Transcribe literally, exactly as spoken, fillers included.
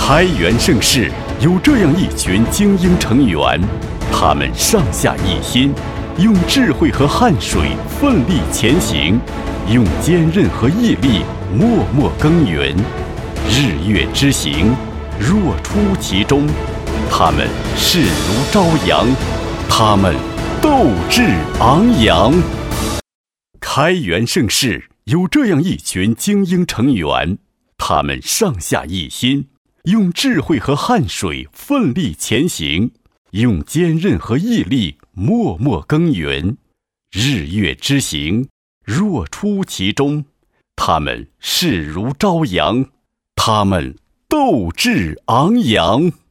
开元盛世有这样一群精英成员，他们上下一心，用智慧和汗水奋力前行，用坚韧和毅力默默耕耘。日月之行，若出其中，他们势如朝阳，他们斗志昂扬。开元盛世有这样一群精英成员，他们上下一心，用智慧和汗水奋力前行，用坚韧和毅力默默耕耘。日月之行，若出其中，他们势如朝阳，他们斗志昂扬。